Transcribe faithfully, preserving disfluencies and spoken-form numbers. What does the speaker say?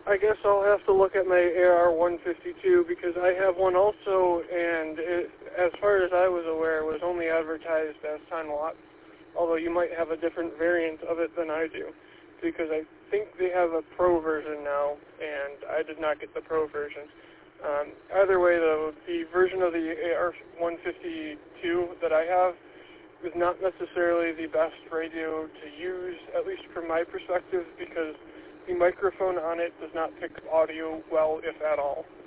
I guess I'll have to look at my A R one fifty-two because I have one also, and it, as far as I was aware, it was only advertised as ten watts, although you might have a different variant of it than I do, because I think they have a Pro version now, and I did not get the Pro version. Um, either way, though, the version of the A R one fifty-two that I have is not necessarily the best radio to use, at least from my perspective, because the microphone on it does not pick up audio well, if at all.